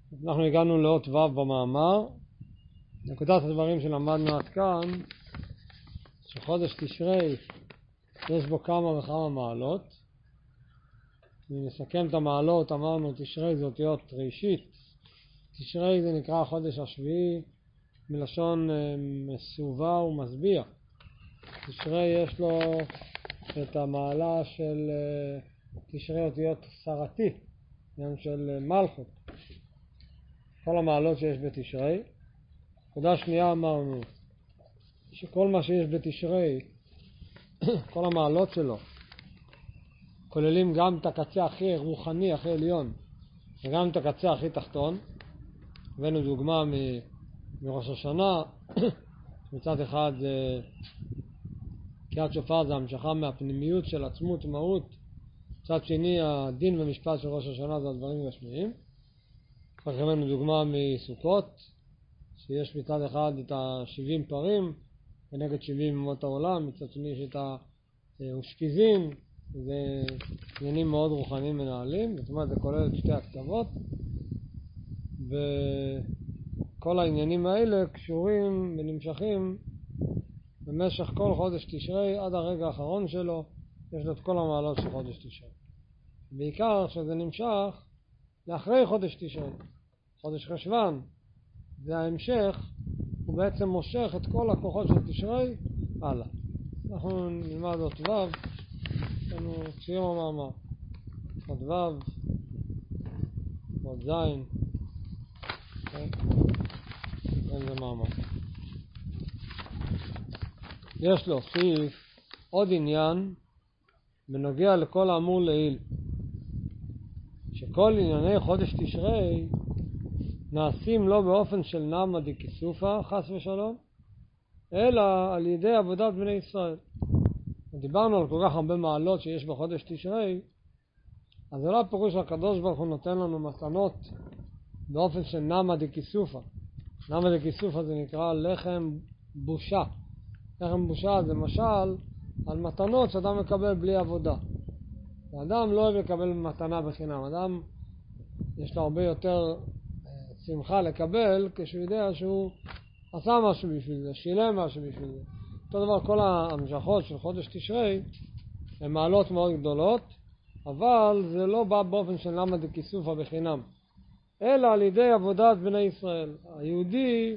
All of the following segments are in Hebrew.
אנחנו הגענו לאות ו' במאמר. נקודת הדברים שלמדנו עד כאן, שחודש תשרי יש בו כמה וכמה מעלות. אם נסכם את המעלות, אמרנו תשרי זה אותיות ראשית. תשרי זה נקרא החודש השביעי, מלשון מסובע ומשביע. תשרי יש לו את המעלה של תשרי אותיות סרתי, גם של מלכות. כל המעלות שיש בתשרי. נקודה שנייה אמרנו שכל מה שיש בתשרי, כל המעלות שלו, כוללים גם את הקצה הכי רוחני, הכי עליון, וגם את הקצה הכי תחתון. הבאנו דוגמה מראש השנה, מצד אחד קריאת שופר זה המשכה מהפנימיות של עצמות ומהות, מצד שני הדין ומשפט של ראש השנה זה הדברים גשמיים. אחר כך הבאנו דוגמה מסוכות, שיש מצד אחד את ה-70 פרים ונגד 70 אומות העולם, מצד שני יש את האושפיזין, זה עניינים מאוד רוחניים מנהלים, זאת אומרת זה כולל את שתי הקצוות, וכל העניינים האלה קשורים ונמשכים במשך כל חודש תשרי עד הרגע האחרון שלו. יש לו את כל המעלות של חודש תשרי, בעיקר שזה נמשך לאחרי חודש תשרי. חודש חשוון זה ההמשך, הוא בעצם מושך את כל הכוחות של תשרי הלאה. אנחנו נלמד עוד ו', לנו סיום המאמר עוד ו' עוד ז', איזה מאמר. יש להוסיף עוד עניין בנוגע לכל האמור לעיל, שכל ענייני חודש תשרי נעשים לא באופן של נמא דכיסופא חס ושלום, אלא על ידי עבודת בני ישראל. דיברנו על כל כך הרבה מעלות שיש בחודש תשרי, אז זה לא הפירוש שהקדוש ברוך הוא נותן לנו מתנות באופן של נמא דכיסופא. נמא דכיסופא זה נקרא לחם בושה. לחם בושה זה משל על מתנות שאדם מקבל בלי עבודה. האדם לא אוהב לקבל מתנה בחינם. אדם יש לו הרבה יותר שמחה לקבל כשהוא יודע שהוא עשה משהו בשביל זה, שילם משהו בשביל זה. אותו דבר כל המשכות של חודש תשרי הן מעלות מאוד גדולות, אבל זה לא בא באופן של נמא דכיסופא בחינם, אלא על ידי עבודת בני ישראל. היהודי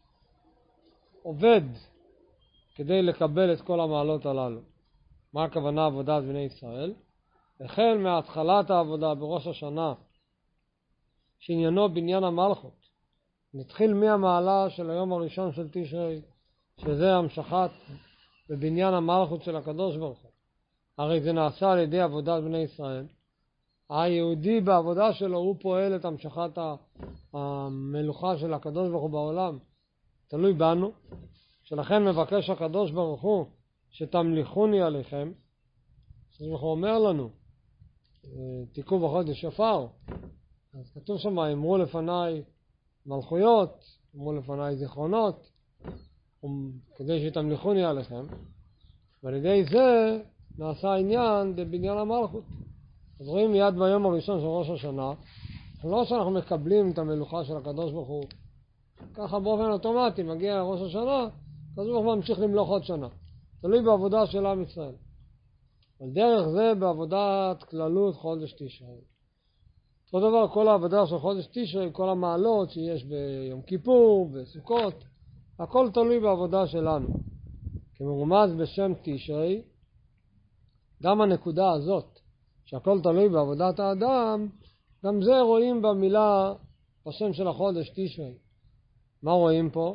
עובד כדי לקבל את כל המעלות הללו. מה הכוונה עבודת בני ישראל? החל מהתחלת העבודה בראש השנה, שעניינו בניין המלכות, נתחיל מהמעלה של היום הראשון של תשרי, שזה המשכת בבניין המלכות של הקדוש ברוך הוא. הרי זה נעשה על ידי עבודת בני ישראל. היהודי בעבודה שלו הוא פועל את המשכת המלוכה של הקדוש ברוך הוא בעולם, תלוי בנו. שלכן מבקש הקדוש ברוך הוא שתמליכוני עליכם. אז הוא אומר לנו תיקחו בחודש שופר, אז כתוב שם אמרו לפניי מלכויות, אמרו לפניי זיכרונות, כדי שתמליכוני עליכם, ועל ידי זה נעשה העניין בבניין המלכות. אז רואים מיד ביום הראשון של ראש השנה, לא שאנחנו מקבלים את המלוכה של הקדוש ברוך הוא ככה באופן אוטומטי, מגיע ראש השנה הקדוש ברוך הוא ממשיך למלוך עוד שנה, תלוי בעבודה של עם ישראל. על דרך זה בעבודת כללות חודש תשרי. אותו דבר כל העבודה של חודש תשרי, כל המעלות שיש ביום כיפור, בסוכות, הכל תלוי בעבודה שלנו. כמרומז בשם תשרי, גם הנקודה הזאת, שהכל תלוי בעבודת האדם, גם זה רואים במילה, בשם של החודש תשרי. מה רואים פה?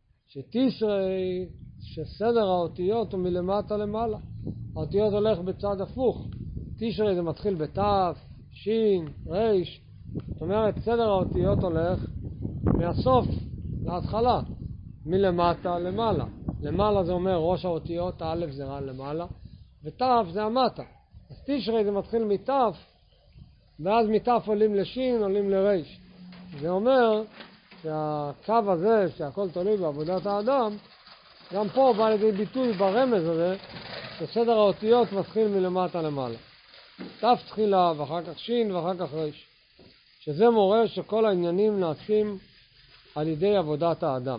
שתשרי, שסדר האותיות הוא מלמטה למעלה. האותיות הולך בצד הפוך. תשרי זה מתחיל בתף, שין, ריש. זאת אומרת, סדר האותיות הולך מהסוף להתחלה, מלמטה למעלה. למעלה זה אומר ראש האותיות, א' זה רן למעלה, ותף זה המטה. אז תשרי זה מתחיל מתף, ואז מתף עולים לשין, עולים לריש. זה אומר שהקו הזה, שהכל תלוי בעבודת האדם, גם פה בא לידי ביטוי ברמז הזה, שסדר האותיות מתחיל מלמטה למעלה. תף תחילה, ואחר כך שין, ואחר כך ריש. שזה מורה שכל העניינים נעשים על ידי עבודת האדם.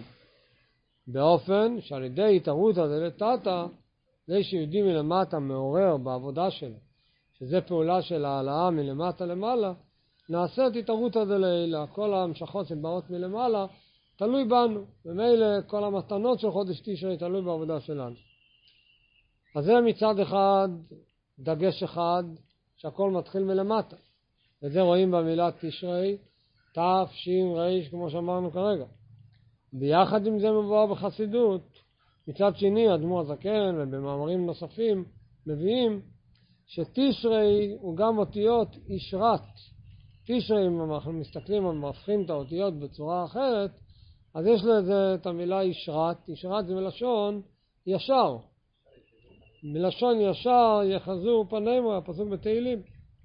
באופן שעל ידי התערותא דלתתא, זה שיהודי מלמטה מעורר בעבודה שלו, שזה פעולה של העלאה מלמטה למעלה, נעשית התערותא דלעילא. כל המשכות שבאות מלמעלה תלוי בנו, ומילא כל המתנות של חודש תשרי תלוי בעבודה שלנו. אז זה מצד אחד דגש אחד שהכל מתחיל מלמטה, וזה רואים במילה תשרי תש"ר כמו שאמרנו כרגע. ביחד עם זה מבואר בחסידות. מצד שני אדמו"ר הזקן ובמאמרים נוספים מביאים שתשרי הוא גם אותיות ישרת. תשרי, אם אנחנו מסתכלים ומהפכים את האותיות בצורה אחרת, אז יש לזה את המילה ישרת. ישרת זה מלשון ישר, מלשון ישר יחזו פנימו, הפסוק בתהילים.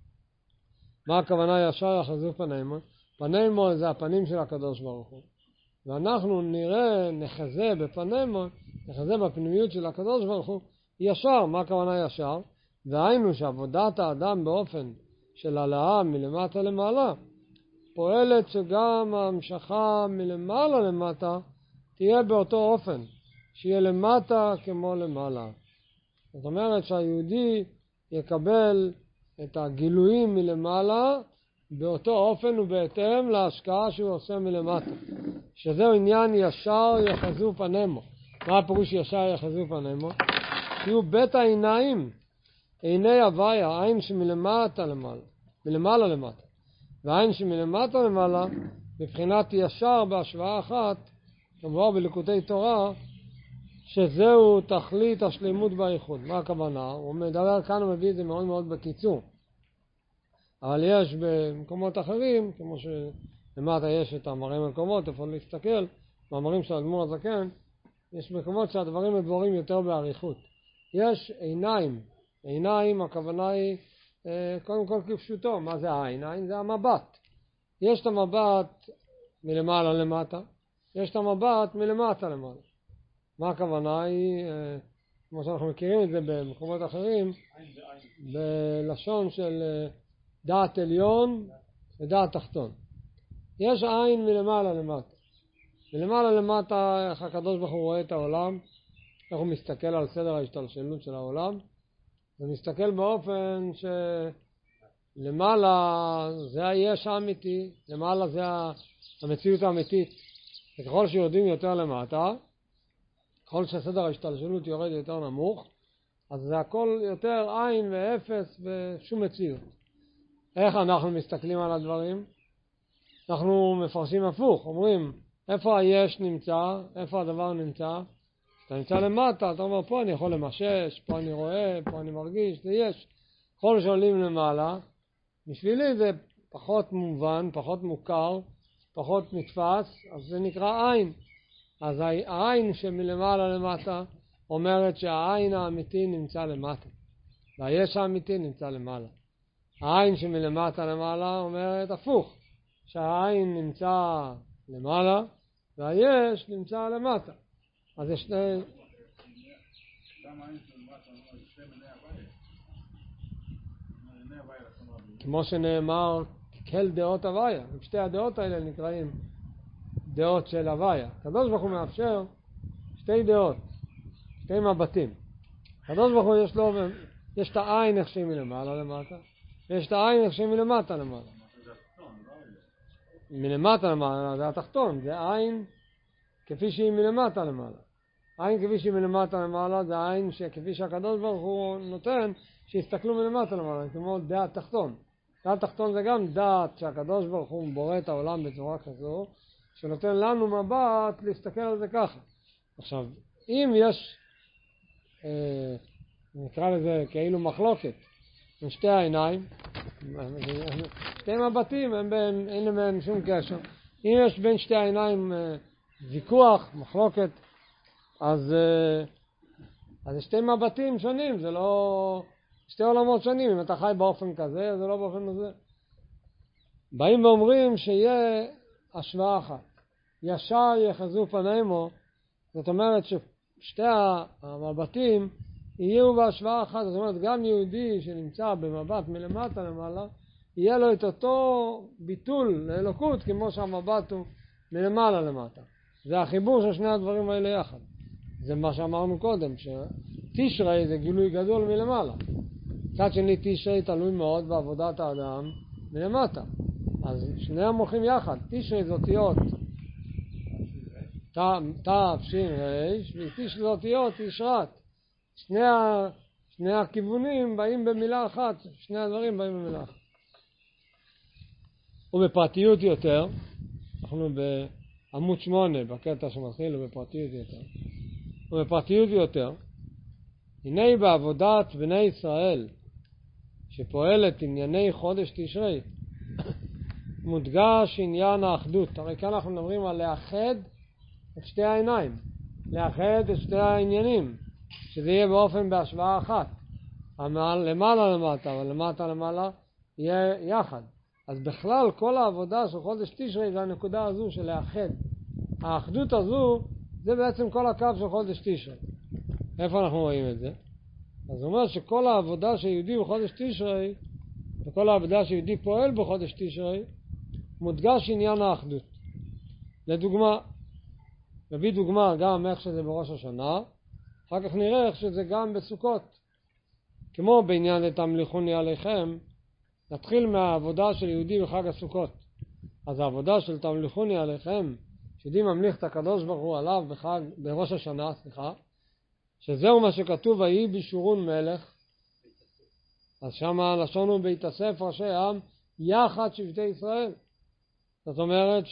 מה הכוונה ישר יחזו פנימו? פנימו זה הפנים של הקדוש ברוך הוא, ואנחנו נראה, נחזה בפנימו, נחזה בפנימיות של הקדוש ברוך הוא ישר. מה הכוונה ישר? והיינו שעבודת האדם באופן של העלאה מלמטה למעלה פועלת שגם ההמשכה מלמעלה למטה תהיה באותו אופן, שיהיה למטה כמו למעלה. זאת אומרת שהיהודי יקבל את הגילויים מלמעלה באותו אופן ובהתאם להשקעה שהוא עושה מלמטה, שזהו עניין ישר יחזו פנימו. מה הפירוש ישר יחזו פנימו? תהיו בית העיניים, עיני הוויה, עין שמלמטה למעלה, מלמעלה למטה, והעין שמלמטה למעלה מבחינת ישר בהשוואה אחת, כמובן בליקוטי תורה, שזהו תכלית השלמות בייחוד. מה הכוונה? הוא מדבר כאן ומביא את זה מאוד מאוד בקיצור, אבל יש במקומות אחרים, כמו שלמטה יש את המראה מקומות, איפה להסתכל, מאמרים של אדמו"ר הזקן, יש מקומות שהדברים מדברים יותר בעריכות. יש עיניים. עיניים, הכוונה היא קודם כל כפשוטו. מה זה העין? העין זה המבט. יש את המבט מלמעלה למטה, יש את המבט מלמטה למעלה. מה הכוונה היא? כמו שאנחנו מכירים את זה במקומות אחרים, בלשון של דעת עליון ודעת תחתון. יש עין מלמעלה למטה. מלמעלה למטה, איך הקדוש ברוך הוא רואה את העולם, איך הוא מסתכל על סדר ההשתלשלות של העולם, ומסתכל באופן שלמעלה זה היש האמיתי, למעלה זה המציאות האמיתית. וככל שיורדים יותר למטה, ככל שסדר ההשתלשלות יורד יותר נמוך, אז זה הכל יותר עין ואפס ושום מציאות. איך אנחנו מסתכלים על הדברים? אנחנו מפרשים הפוך, אומרים איפה היש נמצא, איפה הדבר נמצא. אתה נמצא למטה, אתה אומר פה אני יכול למשש, פה אני רואה, פה אני מרגיש, זה יש. כל שעולים למעלה, בשבילי זה פחות מובן, פחות מוכר, פחות נתפס, אז זה נקרא עין. אז העין שמלמעלה למטה אומרת שהעין האמיתי נמצא למטה, והיש האמיתי נמצא למעלה. העין שמלמטה למעלה אומרת הפוך, שהעין נמצא למעלה והיש נמצא למטה. אז יש שני... כמו שנאמר, כל דעות הוויה. שתי הדעות האלה נקראים דעות של הוויה. הקדוש ברוך הוא מאפשר שתי דעות, שתי מבטים. הקדוש ברוך הוא יש את העין איך שהיא מלמעלה למטה, ויש את העין איך שהיא מלמטה למעלה. מלמטה למעלה זה התחתון, זה עין כפי שהיא מלמטה למעלה. עין כפי שהיא מלמטה למעלה זה עין שכפי שהקדוש ברוך הוא נותן שיסתכלו מלמטה למעלה, כמו דעת תחתון. דעת תחתון זה גם דעת שהקדוש ברוך הוא בורא את העולם בצורה כזו שנותן לנו מבט להסתכל על זה ככה. עכשיו, אם יש נקרא לזה כאילו מחלוקת עם שתי העיניים, שתי מבטים, אין להם שום קשר. אם יש בין שתי העיניים ויכוח, מחלוקת, אז שתי מבטים שונים, זה לא שתי עולמות שונים. אם אתה חי באופן כזה, זה לא באופן הזה. באים ואומרים שיהיה השוואה אחת, ישר יחזו פנימו, זאת אומרת ששתי המבטים יהיו בהשוואה אחת. זאת אומרת גם יהודי שנמצא במבט מלמטה למעלה יהיה לו את אותו ביטול לאלוקות כמו שהמבט הוא מלמעלה למטה. זה החיבור של שני הדברים האלה יחד. זה מה שאמרנו קודם, שתשרי זה גילוי גדול מלמעלה. מצד שני תשרי תלוי מאוד בעבודת האדם מלמטה. אז שניהם הולכים יחד. תשרי זה אותיות ת' שין רש, ותשרי זה אותיות תשרת. שני הכיוונים באים במילה אחת, שני הדברים באים במילה אחת. ובפרטיות יותר, אנחנו בעמוד 8, בקטע שמתחיל, ובפרטיות יותר. ובפרטיות יותר, הנה בעבודת בני ישראל, שפועלת ענייני חודש תשרי, מודגש עניין האחדות. הרי כאן אנחנו מדברים על לאחד את שתי העיניים, לאחד את שתי העניינים, שזה יהיה באופן בהשוואה אחת. למעלה למטה, אבל למטה למעלה יהיה יחד. אז בכלל כל העבודה של חודש תשרי זה הנקודה הזו של לאחד. האחדות הזו זה בעצם כל הקו של חודש תשרי. איפה אנחנו רואים את זה? אז זאת אומרת שכל העבודה שיהודי בחודש תשרי, וכל העבודה שיהודי פועל בחודש תשרי, מודגש עניין האחדות. לדוגמה, נביא דוגמה גם איך שזה בראש השנה, אחר כך נראה איך שזה גם בסוכות. כמו בעניין תמליכוני עליכם, נתחיל מהעבודה של יהודי בחג הסוכות. אז העבודה של תמליכוני עליכם, שיהודי ממליך את הקדוש ברוך הוא עליו בראש השנה, שזהו מה שכתוב, ויהי בישורון מלך. אז שם הלשון הוא בהתאסף ראשי העם יחד שבטי ישראל. זאת אומרת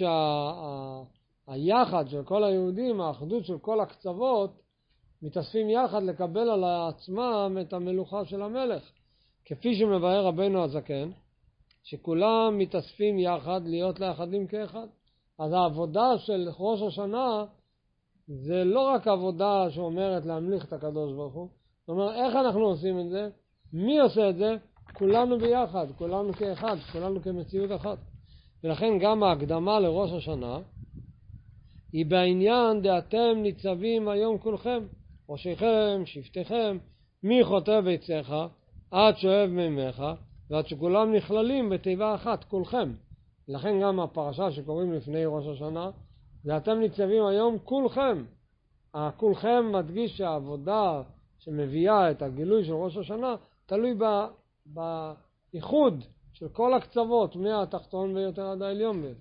שהיחד של כל היהודים, האחדות של כל הקצוות, מתאספים יחד לקבל על עצמם את המלוכה של המלך. כפי שמבאר רבנו הזקן, שכולם מתאספים יחד להיות לאחדים כאחד. אז העבודה של ראש השנה זה לא רק עבודה שאומרת להמליך את הקדוש ברוך הוא. זאת אומרת, איך אנחנו עושים את זה? מי עושה את זה? כולנו ביחד, כולנו כאחד, כולנו כמציאות אחת. ולכן גם ההקדמה לראש השנה היא בעניין דאתם ניצבים היום כולכם, ראשיכם, שבטיכם, מי חוטא ביציך, עד שואב ממך, ועד שכולם נכללים בתיבה אחת, כולכם. לכן גם הפרשה שקוראים לפני ראש השנה, ואתם ניצבים היום כולכם. כולכם מדגיש שהעבודה שמביאה את הגילוי של ראש השנה, תלוי באיחוד של כל הקצוות, מהתחתון ביותר עד העליון ביותר.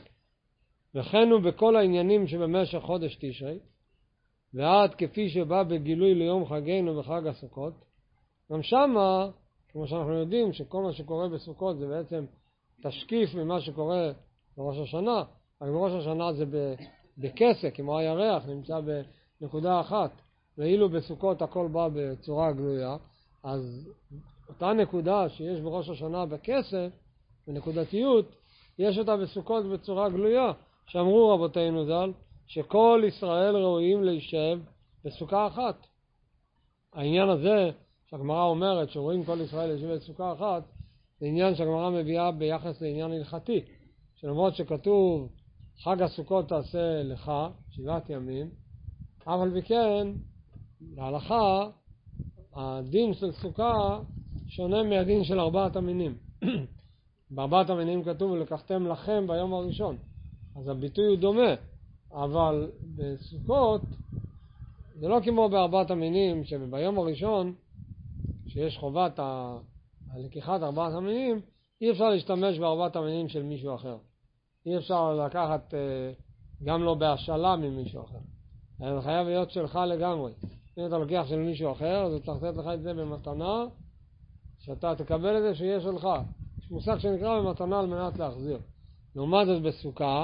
וכן הוא בכל העניינים שבמשך חודש תשרי, ועד כפי שבא בגילוי ליום חגנו בחג הסוכות, גם שמה, כמו שאנחנו יודעים שכל מה שקורה בסוכות זה בעצם תשקיף ממה שקורה בראש השנה, אבל בראש השנה זה בכסק, כמו הירח, נמצא בנקודה אחת, ואילו בסוכות הכל בא בצורה גלויה, אז אותה נקודה שיש בראש השנה בכסק, בנקודתיות, יש אותה בסוכות בצורה גלויה, שאמרו רבותינו ז"ל, שכל ישראל ראויים להישב בסוכה אחת. העניין הזה שהגמרא אומרת שרואים כל ישראל להישב בסוכה אחת, זה עניין שהגמרא מביאה ביחס לעניין הלכתי, שלמרות שכתוב חג הסוכות תעשה לך 7 ימים, אבל בכן להלכה הדין של סוכה שונה מהדין של 4 המינים. ב4 המינים כתוב ולקחתם לכם ביום הראשון, אז הביטוי הוא דומה, אבל בסוכות זה לא כמו ב4 המינים, שביום הראשון שיש חובת הלקיחת 4 המינים, אי אפשר להשתמש ב4 המינים של מישהו אחר. אי אפשר לקחת גם לא בהשאלה ממישהו אחר. זה חייב להיות שלך לגמרי. אם אתה לוקח של מישהו אחר, אז הוא צריך לתת לך את זה במתנה, שאתה תקבל את זה שיהיה שלך. יש מושג שנקרא במתנה על מנת להחזיר. לעומת זאת בסוכה,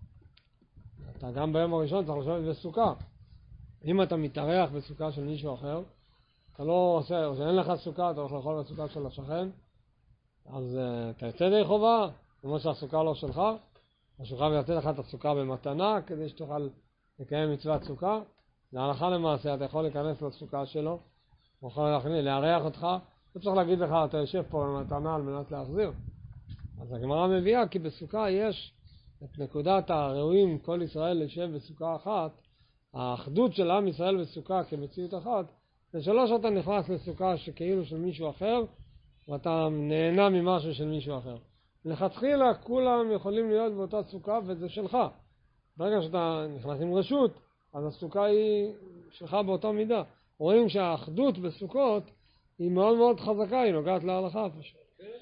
אתה גם ביום הראשון צריך לשבת בסוכה. אם אתה מתארח בסוכה של מישהו אחר, אתה לא עושה, או שאין לך סוכה, אתה הולך לאכול בסוכה של השכן, אז אתה יוצא די חובה, כמו שהסוכה לא שלך, השולחן ויתן לך את הסוכה במתנה, כדי שתוכל לקיים מצוות סוכה. להלכה למעשה, אתה יכול להיכנס לסוכה שלו, הוא יכול לארח אותך, הוא צריך להגיד לך, אתה יושב פה במתנה על מנת להחזיר. אז הגמרא מביאה, כי בסוכה יש את נקודת הראויים, כל ישראל להישב בסוכה אחת, האחדות של עם ישראל בסוכה כמציאות אחת, זה שלא שאתה נכנס לסוכה שכאילו של מישהו אחר, ואתה נהנה ממשהו של מישהו אחר. לכתחילה כולם יכולים להיות באותה סוכה וזה שלך. ברגע שאתה נכנס עם רשות, אז הסוכה היא שלך באותה מידה. רואים שהאחדות בסוכות היא מאוד מאוד חזקה, היא נוגעת להלכה פשוט.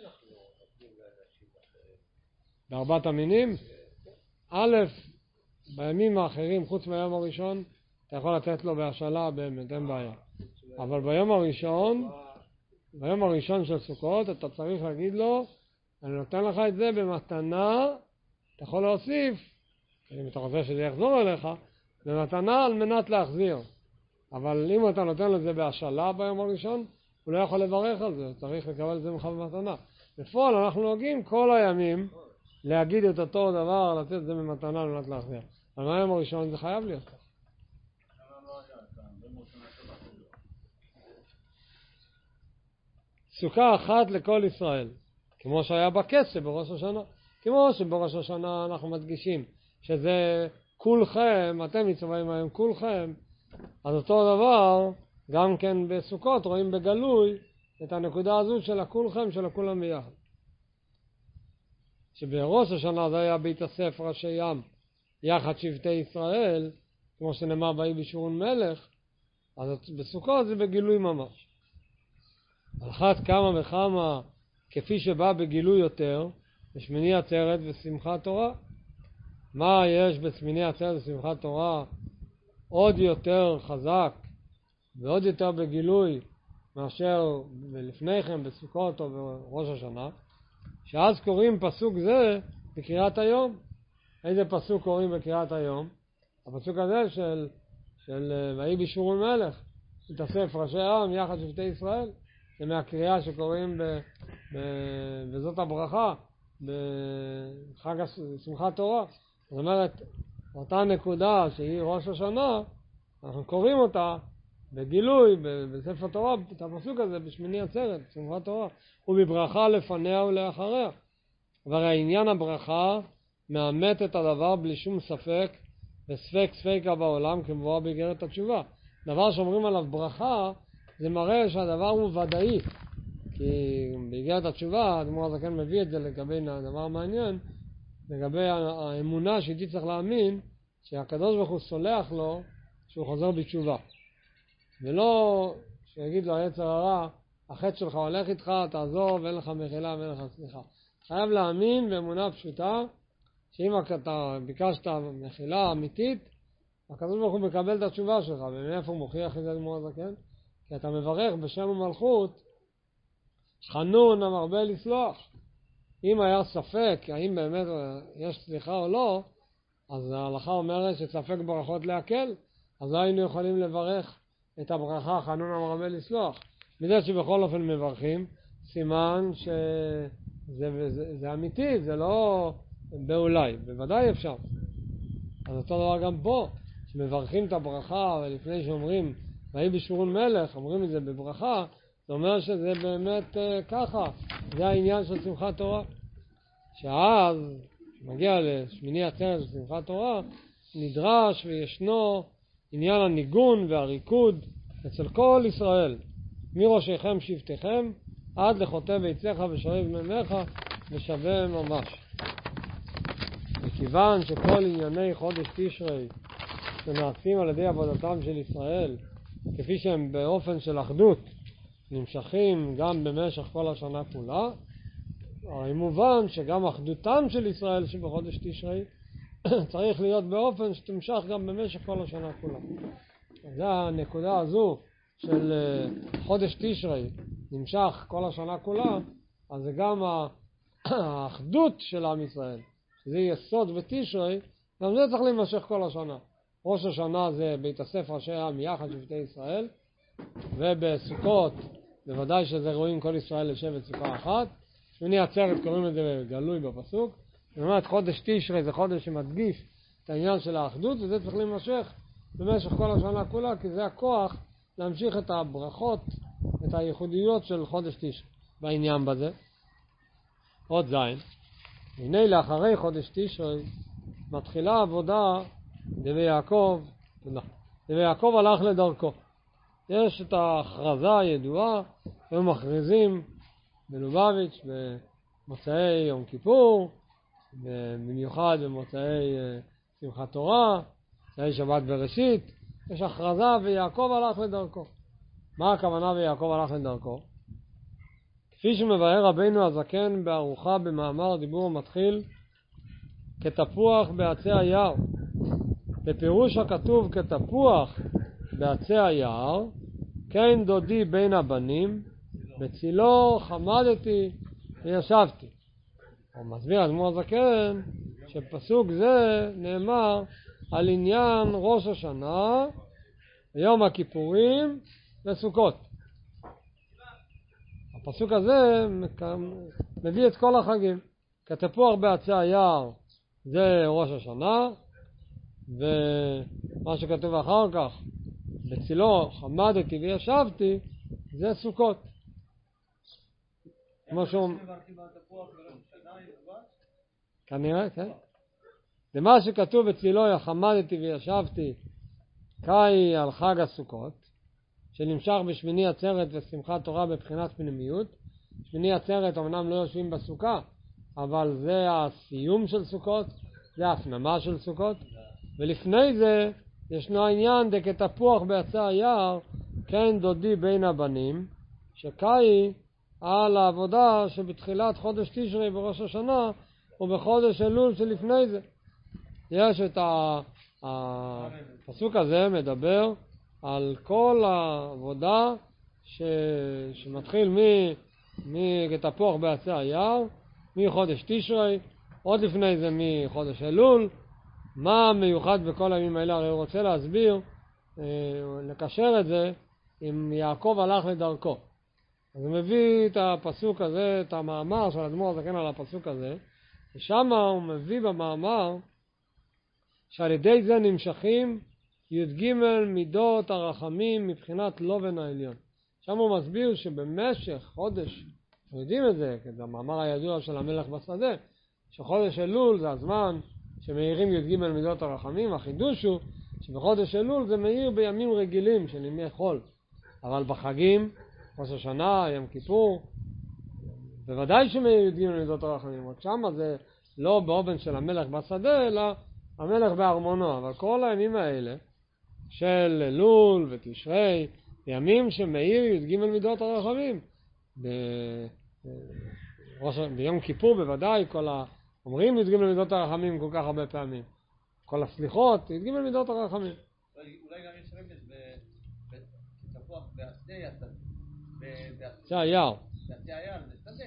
בארבעת המינים, א', בימים האחרים, חוץ מהיום הראשון, אתה יכול לתת לו בהשאלה באמת, אין בעיה. אבל ביום הראשון של סוכות, אתה צריך להגיד לו, אני נותן לך את זה במתנה, אתה יכול להוסיף, אם אתה רוצה שזה יחזור אליך, במתנה על מנת להחזיר. אבל אם אתה נותן לזה בהשאלה ביום הראשון, הוא לא יכול לברך על זה, הוא צריך לקבל את זה ממך במתנה. בפועל אנחנו נוהגים כל הימים להגיד את אותו דבר, לתת את זה במתנה על מנת להחזיר. אבל ביום הראשון זה חייב להיות כך. סוכה אחת לכל ישראל, כמו שהיה בכסף בראש השנה. כמו שבראש השנה אנחנו מדגישים שזה כולכם, אתם מצווים היום כולכם, אז אותו דבר, גם כן בסוכות רואים בגלוי את הנקודה הזו של הכולכם, של הכולם ביחד. שבראש השנה זה היה בהתאסף ראשי ים, יחד שבטי ישראל, כמו שנאמר ויהי בישורון מלך, אז בסוכות זה בגילוי ממש. על אחת כמה וכמה, כפי שבא בגילוי יותר, בשמיני עצרת ושמחת תורה. מה יש בשמיני עצרת ושמחת תורה עוד יותר חזק ועוד יותר בגילוי מאשר לפני כן בסוכות או בראש השנה, שאז קוראים פסוק זה בקריאת היום. איזה פסוק קוראים בקריאת היום? הפסוק הזה של ויהי בישורון מלך, התאסף ראשי העם יחד שבטי ישראל. זה מהקריאה שקוראים בזאת הברכה בחג שמחת תורה. זאת אומרת, אותה נקודה שהיא ראש השנה, אנחנו קוראים אותה בגילוי, בספר תורה, את הפסוק הזה בשמיני עצרת, שמחת תורה, ובברכה לפניה ולאחריה. אבל העניין הברכה מאמת את הדבר בלי שום ספק, וספק ספקה בעולם כמבואה באיגרת התשובה. דבר שאומרים עליו ברכה, זה מראה שהדבר הוא ודאי. כי באיגרת התשובה, האדמו"ר הזקן מביא את זה לגבי דבר מעניין, לגבי האמונה שהייתי צריך להאמין שהקדוש ברוך הוא סולח לו שהוא חוזר בתשובה. ולא שיגיד לו היצר הרע, החטא שלך הולך איתך, תעזוב, אין לך מחילה ואין לך סליחה. חייב להאמין באמונה פשוטה, שאם אתה ביקשת מחילה אמיתית, הקדוש ברוך הוא מקבל את התשובה שלך. ומאיפה הוא מוכיח את זה האדמו"ר הזקן? כי אתה מברך בשם המלכות, חנון המרבה לסלוח. אם היה ספק, האם באמת יש סליחה או לא, אז ההלכה אומרת שספק ברכות להקל, אז לא היינו יכולים לברך את הברכה חנון המרבה לסלוח. מזה שבכל אופן מברכים, סימן שזה אמיתי, זה לא באולי, בוודאי אפשר. אז אותו דבר גם פה, שמברכים את הברכה ולפני שאומרים ויהי בישורון מלך, אומרים את זה בברכה, זה אומר שזה באמת ככה, זה העניין של שמחת תורה. שאז, כשמגיע לשמיני עצרת של שמחת תורה, נדרש וישנו עניין הניגון והריקוד אצל כל ישראל, מראשיכם שבטיכם, עד לחוטא ביציך ושריב מימיך ושווה ממש. מכיוון שכל ענייני חודש תשרי שנעשים על ידי עבודתם של ישראל, כפי שהם באופן של אחדות, נמשכים גם במשך כל השנה כולה, הרי מובן שגם אחדותם של ישראל שבחודש תשרי צריך להיות באופן שתמשך גם במשך כל השנה כולה. זה הנקודה הזו של חודש תשרי נמשך כל השנה כולה, אז זה גם האחדות של עם ישראל, שזה יסוד בתשרי, גם זה צריך להימשך כל השנה. ראש השנה זה בהתאסף ראשי העם יחד שבטי ישראל, ובסוכות בוודאי שזה רואים כל ישראל לשבת סוכה אחת. שמיני עצרת קוראים את זה גלוי בפסוק. זאת אומרת, חודש תשרי זה חודש שמדגיש את העניין של האחדות, וזה צריך להימשך במשך כל השנה כולה, כי זה הכוח להמשיך את הברכות, את הייחודיות של חודש תשרי בעניין בזה. עוד זין, הנה לאחרי חודש תשרי מתחילה עבודה דבי יעקב, דבי יעקב הלך לדרכו. יש את ההכרזה הידועה, הם מכריזים בלובביץ' במוצאי יום כיפור, במיוחד במוצאי שמחת תורה, מוצאי שבת בראשית, יש הכרזה ויעקב הלך לדרכו. מה הכוונה ויעקב הלך לדרכו? כפי שמבאר רבינו הזקן בארוחה במאמר דיבור המתחיל, כתפוח בעצי היער. בפירוש הכתוב כתפוח בעצי היער, כן דודי בין הבנים, בצילו חמדתי וישבתי. הוא מסביר אדמו"ר הזקן שפסוק זה נאמר על עניין ראש השנה, יום הכיפורים וסוכות. הפסוק הזה מביא את כל החגים. כתפוח בעצי היער זה ראש השנה, ומה שכתוב אחר כך, בצילו חמדתי וישבתי, זה סוכות. כמו שהוא... כנראה, כן. ומה שכתוב בצילו חמדתי וישבתי, קאי על חג הסוכות, שנמשך בשמיני עצרת ושמחת תורה בבחינת פנימיות. שמיני עצרת אמנם לא יושבים בסוכה, אבל זה הסיום של סוכות, זה ההפנמה של סוכות. ולפני זה ישנו העניין דכתפוח בעצי היער, כן דודי בין הבנים, שקאי על העבודה שבתחילת חודש תשרי בראש השנה ובחודש אלול שלפני זה. יש את הפסוק הזה מדבר על כל העבודה שמתחיל מכתפוח בעצי היער, מחודש תשרי, עוד לפני זה מחודש אלול. מה מיוחד בכל הימים האלה? הרי הוא רוצה להסביר, לקשר את זה עם יעקב הלך לדרכו. אז הוא מביא את הפסוק הזה, את המאמר של אדמו"ר הזקן על הפסוק הזה, ושם הוא מביא במאמר שעל ידי זה נמשכים י"ג מידות הרחמים מבחינת לובן העליון. שם הוא מסביר שבמשך חודש, יודעים את זה, כי זה המאמר הידוע של המלך בשדה, שחודש אלול זה הזמן שמאירים י"ג מידות הרחמים. החידוש הוא שבחודש אלול זה מאיר בימים רגילים של ימי חול, אבל בחגים, ראש השנה, יום כיפור, בוודאי שמאיר י"ג מידות הרחמים. רק שם זה לא באופן של המלך בשדה, אלא המלך בארמונו. אבל כל הימים האלה של אלול ותשרי, ימים שמאיר י"ג מידות הרחמים. ביום כיפור בוודאי אומרים י"ג מידות הרחמים כל כך הרבה פעמים. כל הסליחות, י"ג מידות הרחמים. אולי גם יש רמז בתפוח בעצי היער. בעצי היער, זה שדה.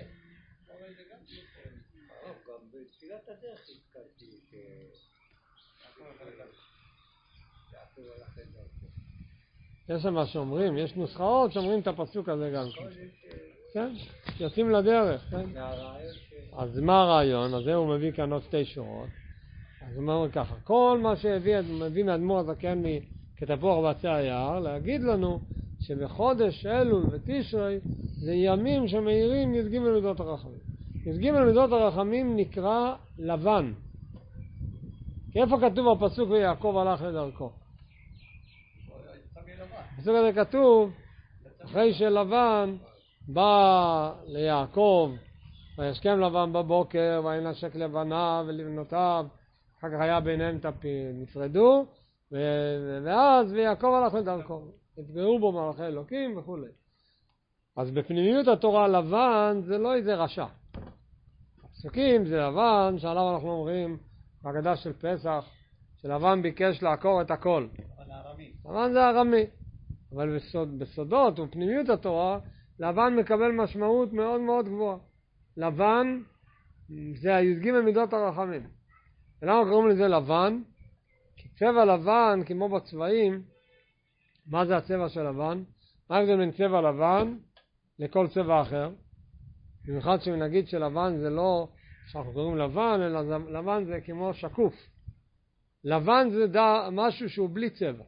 גם בתחילת הדרך הזכרתי יש שם מה שאומרים, יש נוסחאות שאומרים את הפסוק הזה גם כן, יוצאים לדרך, כן? אז מה הרעיון? אז זה הוא מביא כאן עוד 2 שורות. אז הוא אומר ככה, כל מה שמביא מאדמו"ר הזקן מכתפוח בעצי היער, להגיד לנו שבחודש אלול ותשרי זה ימים שמאירים י"ג מידות הרחמים. י"ג מידות הרחמים נקרא לבן. כי איפה כתוב הפסוק ויעקב הלך לדרכו? הפסוק הזה כתוב אחרי שלבן בא ליעקב, וישכם לבן בבוקר, וינשק לבניו ולבנותיו, אחר כך היה ביניהם נפרדו, ואז ויעקב הלך לדרכו, התגאו בו מלאכי אלוקים וכו'. אז בפנימיות התורה לבן זה לא איזה רשע. הפסוקים זה לבן שעליו אנחנו אומרים בהגדה של פסח, שלבן ביקש לעקור את הכל. לבן זה ארמי. אבל בסודות ובפנימיות התורה לבן מקבל משמעות מאוד מאוד גבוהה. לבן זה הי"ג מידות הרחמים. ולמה קוראים לזה לבן? כי צבע לבן, כמו בצבעים, מה זה הצבע של לבן? מה ההבדל בין צבע לבן לכל צבע אחר? במיוחד שנגיד שלבן זה לא שאנחנו קוראים לבן, אלא לבן זה כמו שקוף. לבן זה משהו שהוא בלי צבע.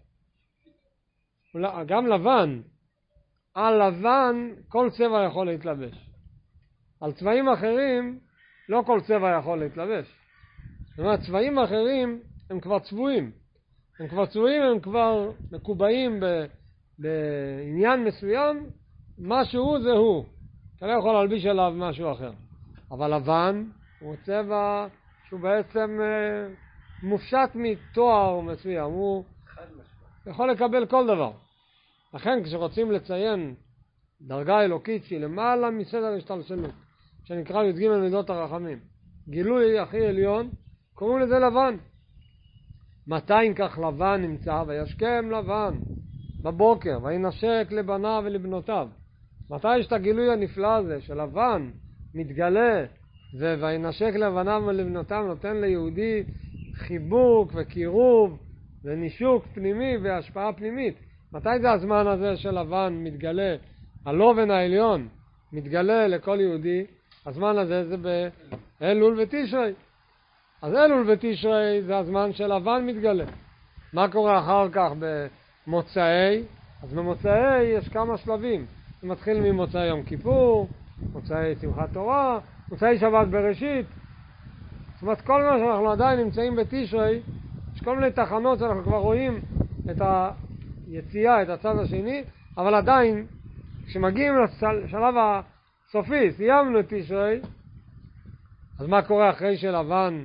גם לבן, על לבן כל צבע יכול להתלבש. על צבעים אחרים לא כל צבע יכול להתלבש. זאת אומרת, צבעים אחרים הם כבר צבועים. הם כבר מקובעים בעניין מסוים, משהו זה הוא. אתה לא יכול להלביש עליו משהו אחר. אבל לבן הוא צבע שהוא בעצם מופשט מתואר מסוים, הוא יכול לקבל כל דבר. לכן כשרוצים לציין דרגה אלוקית שהיא למעלה מסדר השתלשלות, שנקרא י"ג מידות הרחמים, גילוי הכי עליון, קוראים לזה לבן. מתי אם כך לבן נמצא? וישכם לבן בבוקר, וינשק לבניו ולבנותיו. מתי יש את הגילוי הנפלא הזה שלבן מתגלה וינשק לבניו ולבנותיו, נותן ליהודי חיבוק וקירוב ונישוק פנימי והשפעה פנימית? מתי זה הזמן הזה שלבן מתגלה, הלובן העליון מתגלה לכל יהודי? הזמן הזה זה באלול ותשרי. אז אלול ותשרי זה הזמן שלבן מתגלה. מה קורה אחר כך במוצאי? אז במוצאי יש כמה שלבים. זה מתחיל ממוצאי יום כיפור, מוצאי שמחת תורה, מוצאי שבת בראשית. זאת אומרת, כל מה שאנחנו עדיין נמצאים בתשרי, יש כל מיני תחנות שאנחנו כבר רואים את היציאה, את הצד השני, אבל עדיין, כשמגיעים לשלב הסופי, סיימנו את תשרי, אז מה קורה אחרי שלבן,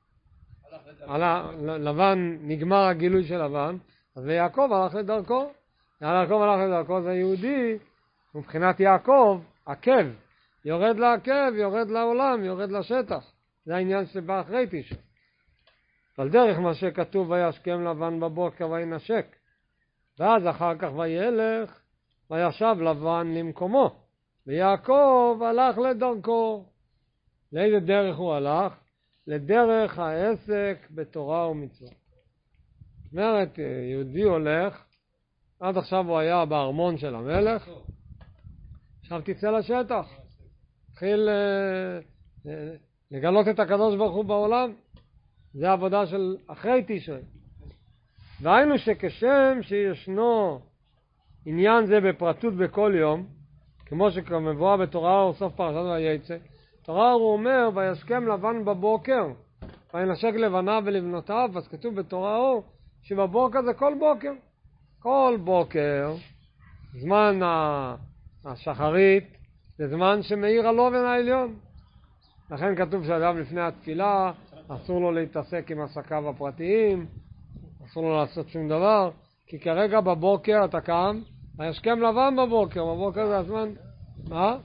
לבן נגמר הגילוי של לבן? אז יעקב הלך לדרכו. יעקב הלך לדרכו, זה יהודי, מבחינת יעקב, עקב, יורד לעקב, יורד לעולם, יורד לשטח. זה העניין שבא אחרי תשרי. על דרך מה שכתוב, וישכם לבן בבוקר וינשק. ואז אחר כך וילך, וישב לבן למקומו. ויעקב הלך לדרכו. לאיזה דרך הוא הלך? לדרך העסק בתורה ומצוות. זאת אומרת, יהודי הולך, עד עכשיו הוא היה בארמון של המלך, עכשיו תצא לשטח, התחיל לגלות את הקדוש ברוך הוא בעולם. זה העבודה של אחרי תשרי. והיינו שכשם שישנו עניין זה בפרטות בכל יום, כמו שמבואר בתורה וסוף פרשת ויצא, תורה הוא אומר, וישכם לבן בבוקר, וינשק לבניו ולבנותיו, אז כתוב בתורה אור, שבבוקר זה כל בוקר. כל בוקר, זמן השחרית, זה זמן שמאיר הלובן העליון. לכן כתוב שאדם לפני התפילה, אסור לו להתעסק עם עסקיו הפרטיים, אסור לו לעשות שום דבר, כי כרגע בבוקר אתה קם, וישכם לבן בבוקר, בבוקר זה הזמן, מה?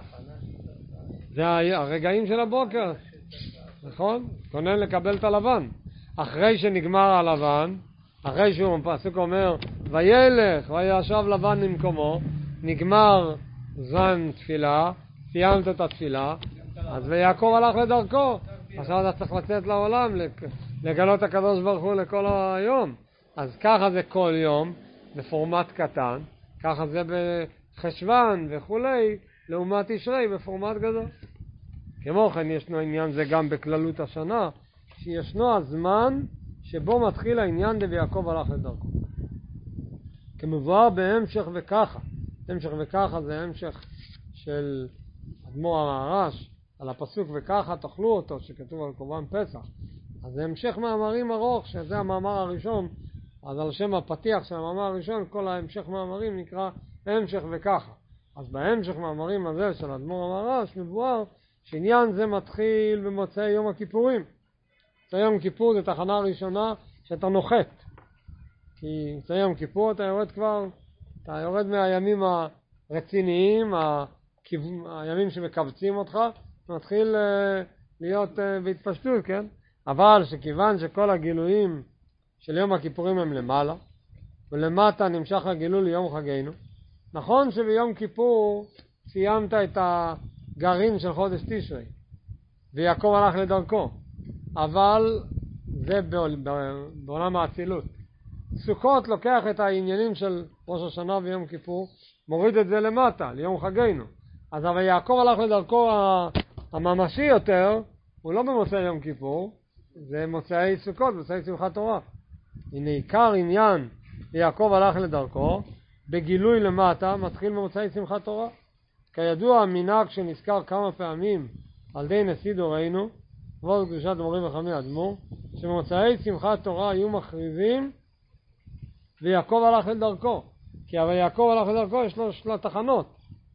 זה הרגעים של הבוקר, נכון? כונן לקבל את הלבן. אחרי שנגמר הלבן, אחרי שהוא פסוק אומר, וילך וישב לבן למקומו, נגמר זמן תפילה, סיימת את התפילה, אז ויעקב הלך לדרכו. עכשיו אתה צריך לצאת לעולם, לגלות הקדוש ברוך הוא לכל היום. אז ככה זה כל יום, בפורמט קטן, ככה זה בחשבן וכולי, לעומת תשרי בפורמט גדול. כמו כן ישנו עניין זה גם בכללות השנה, שישנו הזמן שבו מתחיל העניין ויעקב הלך לדרכו. כמבואר בהמשך וככה. המשך וככה זה המשך של אדמו"ר המהר"ש, על הפסוק וככה תאכלו אותו, שכתוב על קורבן פסח. אז זה המשך מאמרים ארוך, שזה המאמר הראשון, אז על שם הפתיח של המאמר הראשון, כל ההמשך מאמרים נקרא המשך וככה. אז בהמשך מאמרים הזה של אדמו"ר המהר"ש מבואר שעניין זה מתחיל במוצאי יום הכיפורים. מוצאי יום כיפור זה תחנה ראשונה שאתה נוחת. כי מוצאי יום כיפור אתה יורד מהימים הרציניים, הימים שמקבצים אותך, מתחיל להיות בהתפשטות, כן? אבל שכיוון שכל הגילויים של יום הכיפורים הם למעלה, ולמטה נמשך הגילוי ליום חגינו, נכון שביום כיפור סיימת את הגרעין של חודש תשרי, ויעקב הלך לדרכו, אבל זה בעולם האצילות. סוכות לוקח את העניינים של ראש השנה ויום כיפור, מוריד את זה למטה, ליום חגינו. אז אבל יעקב הלך לדרכו הממשי יותר, הוא לא במוצאי יום כיפור, זה מוצאי סוכות, מוצאי שמחת תורה. הנה עיקר עניין יעקב הלך לדרכו, בגילוי למטה, מתחיל במוצאי שמחת תורה. כידוע המנהג שנזכר כמה פעמים על ידי נשיא דורנו, כבוד קדושת מורים וחכמי אדמו"ר, שמוצאי שמחת תורה היו מכריזים ויעקב הלך לדרכו. כי אבל יעקב הלך לדרכו יש לו תחנות.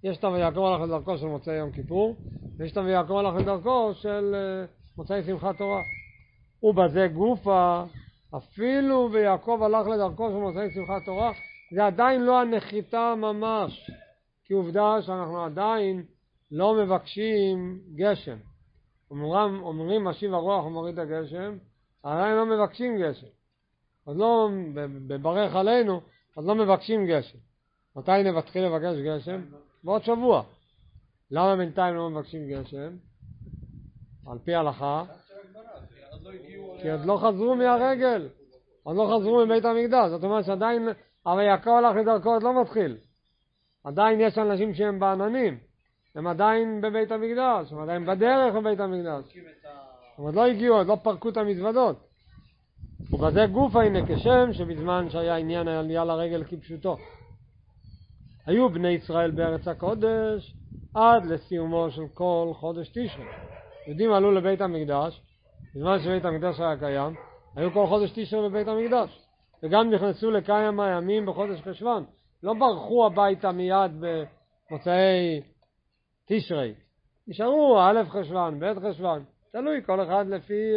יש את ויעקב הלך לדרכו של מוצאי יום כיפור, ויש את ויעקב הלך לדרכו של מוצאי שמחת תורה. ובזה גופה, אפילו ויעקב הלך לדרכו של מוצאי שמחת תורה, זה עדיין לא הנחיתה ממש, כי עובדה שאנחנו עדיין לא מבקשים גשם. אומרים משיב הרוח ומוריד הגשם, עדיין לא מבקשים גשם. אז לא, בברך עלינו, אז לא מבקשים גשם. מתי נתחיל לבקש גשם? בעוד שבוע. למה בינתיים לא מבקשים גשם? על פי ההלכה. כי עוד לא חזרו מהרגל. עוד לא חזרו מבית המקדש. זאת אומרת שעדיין, אבל יעקב הלך לדרכו עוד לא מתחיל. עדיין יש אנשים שהם בעננים. הם עדיין בבית המקדש. הם עדיין בדרך בבית המקדש. הם עוד לא הגיעו, עוד לא פרקו את המזוודות. ובזה גוף הנה כשם שבזמן שהיה עניין העלייה לרגל כפשוטו. היו בני ישראל בארץ הקודש עד לסיומו של כל חודש תשרי. יהודים עלו לבית המקדש, בזמן שבית המקדש היה קיים, היו כל חודש תשרי בבית המקדש. וגם נכנסו לכמה ימים בחודש חשוון. לא ברחו הביתה מיד במוצאי תשרי. נשארו א' חשוון, ב' חשוון. תלוי כל אחד לפי...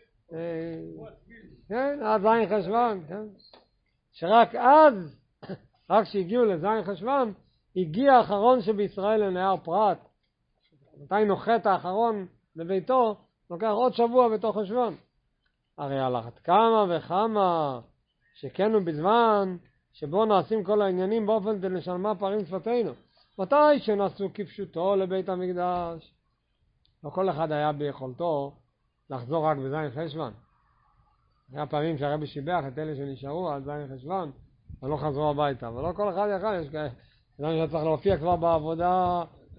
כן, עד זין חשוון, כן. שרק אז, רק שהגיעו לזין חשוון, הגיע האחרון שבישראל לנהר פרת. מתי נוחת האחרון לביתו, לוקח עוד שבוע בתוך חשוון. הרי הלכת כמה וכמה, שכנו בזמן שבו נעשים כל העניינים באופן דלשלמה פערים שפתינו. מתי שנסעו כפשוטו לבית המקדש, לא כל אחד היה ביכולתו לחזור רק בזין חשוון. היה פעמים שהרבי שיבח את אלה שנשארו על זין חשוון ולא חזרו הביתה, ולא כל אחד יכל, יש כאלה שצריך להופיע כבר בעבודה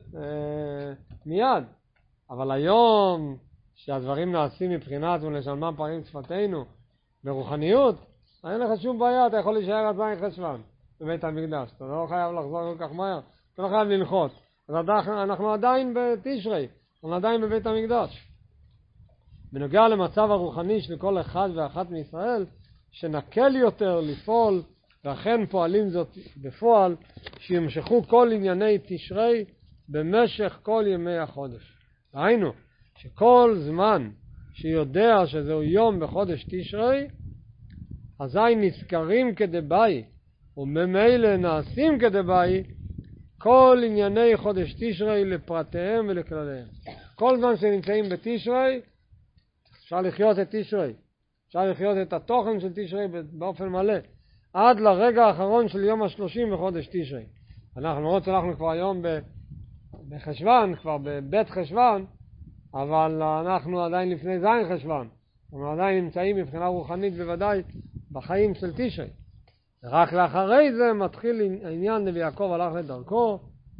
מיד. אבל היום שהדברים נעשים מבחינת ולשלמה פערים שפתינו ברוחניות, אין לך שום בעיה, אתה יכול להישאר על זין חשוון בבית המקדש, אתה לא חייב לחזור כל כך מהר, אתה לא חייב לנחות. אז אנחנו עדיין בתשרי, אנחנו עדיין בבית המקדש. בנוגע למצב הרוחני של כל אחד ואחת מישראל, שנקל יותר לפעול, ואכן פועלים זאת בפועל, שימשכו כל ענייני תשרי במשך כל ימי החודש. ראינו שכל זמן שיודע שזהו יום בחודש תשרי, אזי נזכרים כדבעי, וממילא נעשים כדבעי, כל ענייני חודש תשרי לפרטיהם ולכלליהם. כל זמן שנמצאים בתשרי, אפשר לחיות את תשרי, אפשר לחיות את התוכן של תשרי באופן מלא, עד לרגע האחרון של יום ה-30 בחודש תשרי. אנחנו כבר היום בחשוון, כבר בבית חשוון, אבל אנחנו עדיין לפני זין חשוון. אנחנו עדיין נמצאים מבחינה רוחנית בוודאי בחיים של תשרי. רק לאחרי זה מתחיל העניין ויעקב הלך לדרכו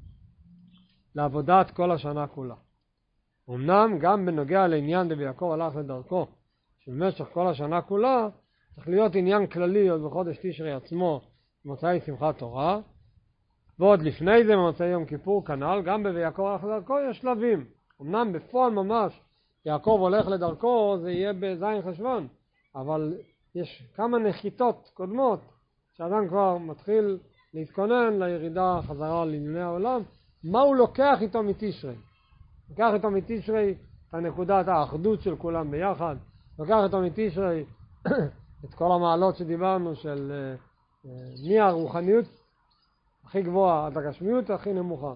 לעבודת כל השנה כולה. אמנם גם בנוגע לעניין ויעקב הלך לדרכו שבמשך כל השנה כולה צריך להיות עניין כללי עוד בחודש תשרי עצמו במוצאי שמחת תורה, ועוד לפני זה במוצאי יום כיפור כנ"ל, גם ביעקב הלך לדרכו יש שלבים. אמנם בפועל ממש יעקב הולך לדרכו זה יהיה בזין חשוון, אבל יש כמה נחיתות קודמות שאדם כבר מתחיל להתכונן לירידה חזרה לענייני העולם. מה הוא לוקח איתו מתשרי? לוקח איתו מתשרי את נקודת האחדות של כולם ביחד, לוקח איתו מתשרי את כל המעלות שדיברנו של מהרוחניות הכי גבוהה עד הגשמיות הכי נמוכה.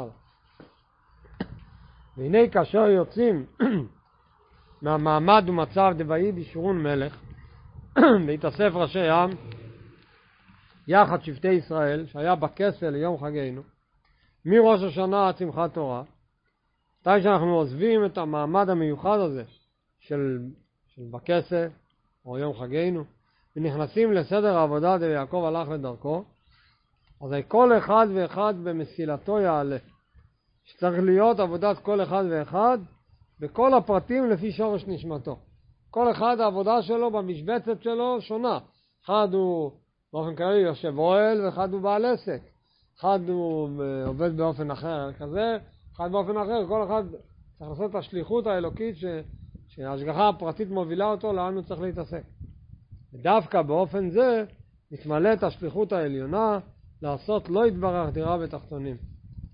והנה כאשר יוצאים מהמעמד ומצב דבעי בישורון מלך והתאסף ראשי עם יחד שבטי ישראל שהיה בכסל ליום חגינו מראש השנה עד שמחת תורה, מתי שאנחנו עוזבים את המעמד המיוחד הזה של בכסל או יום חגינו ונכנסים לסדר העבודה ויעקב הלך לדרכו, אז כל אחד ואחד במסילתו יעלה, שצריך להיות עבודת כל אחד ואחד בכל הפרטים לפי שורש נשמתו. כל אחד העבודה שלו במשבצת שלו שונה. אחד הוא באופן כללי יושב אוהל ואחד הוא בעל עסק. אחד הוא עובד באופן אחר כזה, אחד באופן אחר. כל אחד צריך לעשות את השליחות האלוקית שההשגחה הפרטית מובילה אותו לאן הוא צריך להתעסק. ודווקא באופן זה מתמלא את השליחות העליונה לעשות לא יתברך דירה בתחתונים.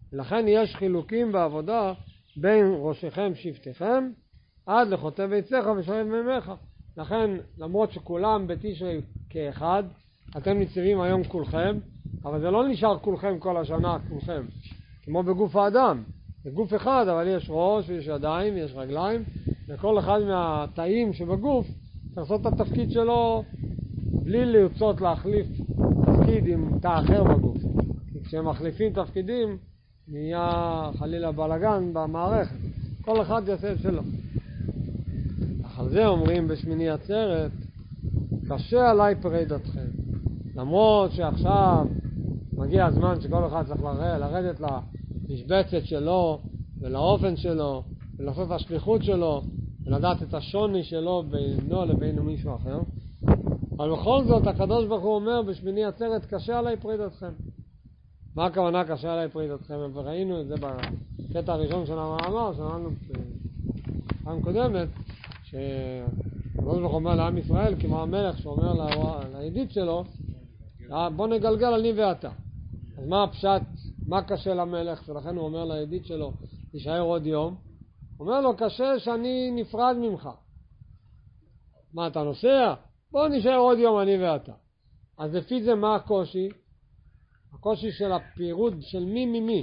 ולכן יש חילוקים בעבודה בין ראשיכם שבטיכם עד לחוטא ביציך ושואב מימיך. לכן למרות שכולם בתשרי כאחד, אתם ניצבים היום כולכם, אבל זה לא נשאר כולכם כל השנה כולכם, כמו בגוף האדם. זה גוף אחד, אבל יש ראש ויש ידיים ויש רגליים, וכל אחד מהתאים שבגוף צריך לעשות את התפקיד שלו בלי לרצות להחליף תפקיד עם תא אחר בגוף. כי כשהם מחליפים תפקידים נהיה חלילה בלגן במערכת, כל אחד יעשה את שלו. אחר זה אומרים בשמיני עצרת, קשה עליי פרידתכם. למרות שעכשיו מגיע הזמן שכל אחד צריך לרדת למשבצת שלו ולאופן שלו ולעשות את השליחות שלו ולדעת את השוני שלו בינו לבין מישהו אחר, אבל בכל זאת הקדוש ברוך הוא אומר בשמיני עצרת, קשה עליי פרידתכם. מה הכוונה קשה עליי פרידתכם? וראינו את זה בקטע הראשון של המאמר שלנו פעם קודמת, שהקדוש ברוך הוא אומר לעם ישראל כמו המלך שאומר לידיד שלו, בוא נגלגל אני ואתה. אז מה הפשט? מה קשה למלך? ולכן הוא אומר לידיד שלו תישאר עוד יום. הוא אומר לו, קשה שאני נפרד ממך. מה, אתה נוסע? בוא נשאר עוד יום אני ואתה. אז לפי זה מה הקושי? הקושי של הפירוד של מי ממי.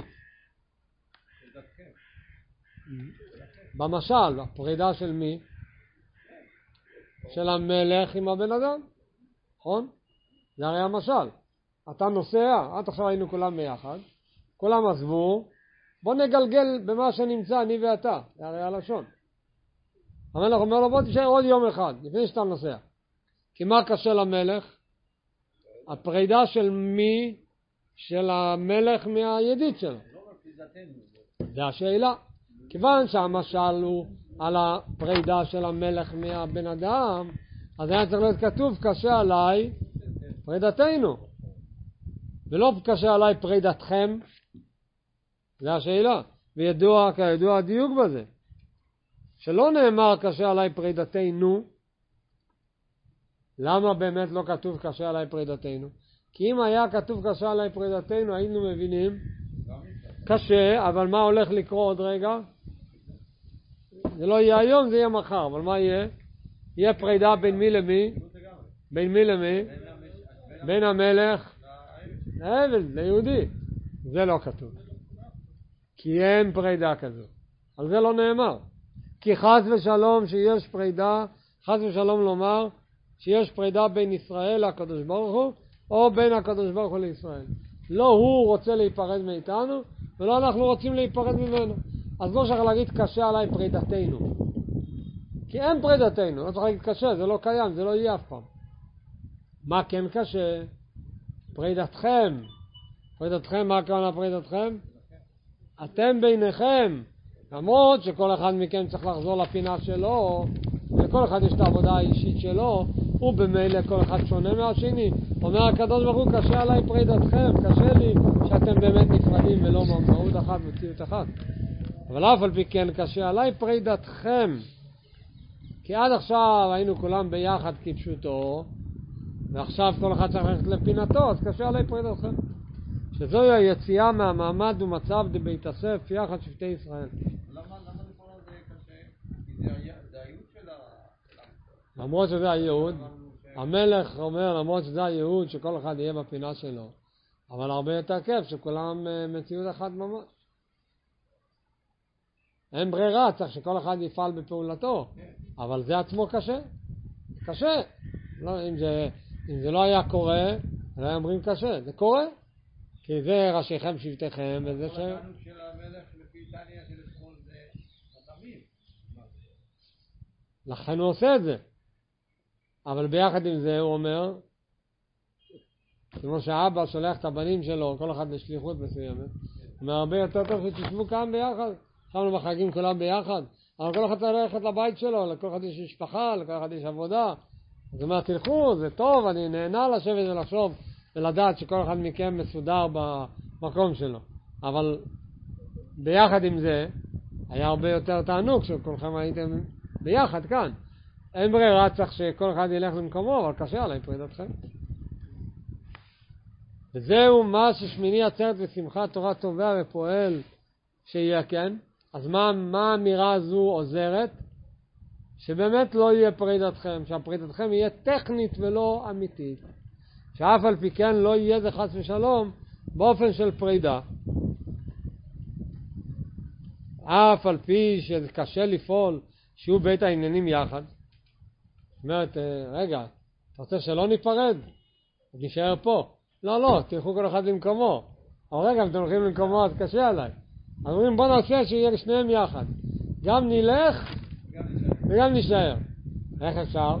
במשל, הפרידה של מי? של המלך עם הבן אדם. נכון? זה הרי המשל. אתה נוסע, עד עכשיו היינו כולם ביחד, כולם עזבו, בוא נגלגל במה שנמצא אני ואתה. זה הרי הלשון. המלך אומר לו, בוא תשאר עוד יום אחד לפני שאתה נוסע. כי מה קשה למלך? הפרידה של מי? של המלך מהידיד שלו. זה השאלה. כיוון שהמשל הוא על הפרידה של המלך מהבן אדם, אז היה צריך להיות כתוב קשה עליי פרידתנו, ולא קשה עליי פרידתכם. זה השאלה. וידוע כידוע הדיוק בזה, שלא נאמר קשה עליי פרידתנו. למה באמת לא כתוב קשה עליי פרידתנו? כי אם היה כתוב קשה עליי פרידתנו, היינו מבינים קשה, אבל מה הולך לקרות עוד רגע? זה לא יהיה היום, זה יהיה מחר. אבל מה יהיה? יהיה פרידה בין מי למי? בין מי למי? בין המלך לעבד, ליהודי. זה לא כתוב. כי אין פרידה כזו. על זה לא נאמר. כי חס ושלום שיש פרידה, חס ושלום לומר שיש פרידה בין ישראל לקדוש ברוך הוא, או בין הקדוש ברוך הוא לישראל. לא הוא רוצה להיפרד מאיתנו, ולא אנחנו רוצים להיפרד ממנו. אז לא צריך להגיד קשה עליי פרידתנו. כי אין פרידתנו, לא צריך להגיד קשה, זה לא קיים, זה לא יהיה אף פעם. מה כן קשה? פרידתכם. פרידתכם, מה הכוונה פרידתכם? אתם ביניכם, למרות שכל אחד מכם צריך לחזור לפינה שלו, לכל אחד יש את העבודה האישית שלו, ובמילא כל אחד שונה מהשני. אומר הקדוש ברוך הוא, קשה עליי פרידתכם, קשה לי שאתם באמת נפרדים ולא מהות אחת מציאות אחת. אבל אף על פי כן קשה עליי פרידתכם, כי עד עכשיו היינו כולם ביחד כפשוטו, ועכשיו כל אחד צריך ללכת לפינתו, אז קשה עליי פרידתכם. שזוהי היציאה מהמעמד ומצב דבית הסף יחד שבטי ישראל. למה לכל זה קשה? כי זה הייעוד של למרות שזה הייעוד, המלך אומר למרות שזה הייעוד שכל אחד יהיה בפינה שלו, אבל הרבה יותר כיף שכולם מציאות אחת ממש. אין ברירה, צריך שכל אחד יפעל בפעולתו, אבל זה עצמו קשה. קשה. לא, אם זה לא היה קורה, לא היה אומרים קשה, זה קורה. כי זה ראשיכם שבטיכם, וזה כל התענוג של המלך לפי איטליה של אתמול זה חתמים. לכן הוא עושה את זה. אבל ביחד עם זה הוא אומר, כמו שהאבא שולח את הבנים שלו, כל אחד לשליחות מסוימת, הוא אומר הרבה יותר טוב שתשבו כאן ביחד. אנחנו בחגים כולם ביחד, אבל כל אחד צריך ללכת לבית שלו, לכל אחד יש משפחה, לכל אחד יש עבודה. אז הוא אומר, תלכו, זה טוב, אני נהנה לשבת ולחשוב, ולדעת שכל אחד מכם מסודר במקום שלו. אבל ביחד עם זה, היה הרבה יותר תענוג שכולכם הייתם ביחד כאן. אין ברירה, צריך שכל אחד ילך למקומו, אבל קשה עליי פרידתכם. וזהו מה ששמיני עצרת ושמחת תורה תובע ופועל שיהיה כן. אז מה האמירה הזו עוזרת? שבאמת לא יהיה פרידתכם, שהפרידתכם יהיה טכנית ולא אמיתית. שאף על פי כן לא יהיה זה חס ושלום באופן של פרידה. אף על פי שקשה לפעול שיהיו בית העניינים יחד. זאת אומרת, רגע, אתה רוצה שלא ניפרד? אז נשאר פה. לא, תלכו כל אחד למקומו. אבל רגע, אם אתם הולכים למקומו אז קשה עליי. אז אומרים בוא נעשה שיהיה שניהם יחד. גם נלך וגם נשאר. איך אפשר?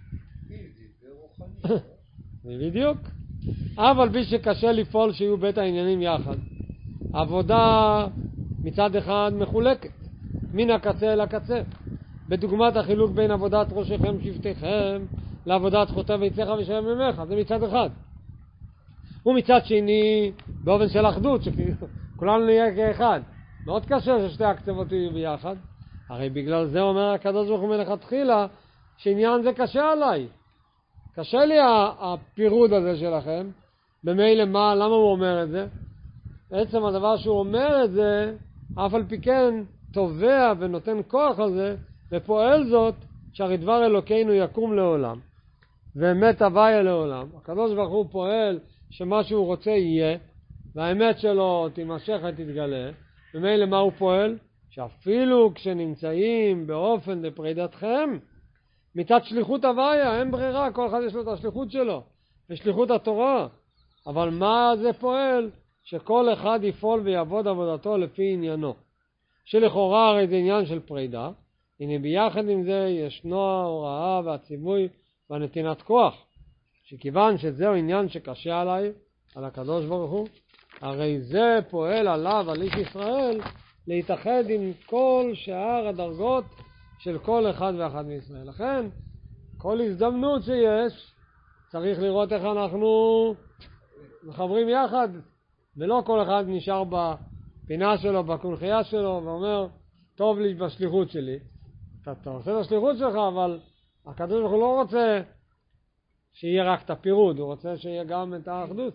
בדיוק. אבל בי שקשה לפעול שיהיו בית העניינים יחד. עבודה מצד אחד מחולקת, מן הקצה אל הקצה. בדוגמת החילוק בין עבודת ראשיכם שבטיכם לעבודת חוטא ויצאך ושם ממך, זה מצד אחד. ומצד שני, באופן של אחדות, שכולנו נהיה כאחד. מאוד קשה ששתי הקצוות יהיו ביחד. הרי בגלל זה אומר הקדוש ברוך הוא מלכתחילה, שעניין זה קשה עליי. קשה לי הפירוד הזה שלכם. במילא למה הוא אומר את זה? בעצם הדבר שהוא אומר את זה, אף על פי כן תובע ונותן כוח על זה, ופועל זאת שהרי דבר אלוקינו יקום לעולם. ואמת הוויה לעולם. הקדוש ברוך הוא פועל שמה שהוא רוצה יהיה, והאמת שלו תימשך ותתגלה. במילא מה הוא פועל? שאפילו כשנמצאים באופן לפרידתכם, מצד שליחות הוויה, אין ברירה, כל אחד יש לו את השליחות שלו, ושליחות התורה. אבל מה זה פועל? שכל אחד יפעל ויעבוד עבודתו לפי עניינו. שלכאורה הרי זה עניין של פרידה, הנה ביחד עם זה ישנו ההוראה והציווי והנתינת כוח. שכיוון שזהו עניין שקשה עליי, על הקדוש ברוך הוא, הרי זה פועל עליו, על איש ישראל, להתאחד עם כל שאר הדרגות של כל אחד ואחד מישראל. לכן, כל הזדמנות שיש, צריך לראות איך אנחנו מחברים יחד, ולא כל אחד נשאר בפינה שלו, בקונחייה שלו, ואומר, טוב לי בשליחות שלי. אתה עושה את השליחות שלך, אבל הקדוש ברוך הוא לא רוצה שיהיה רק את הפירוד, הוא רוצה שיהיה גם את האחדות.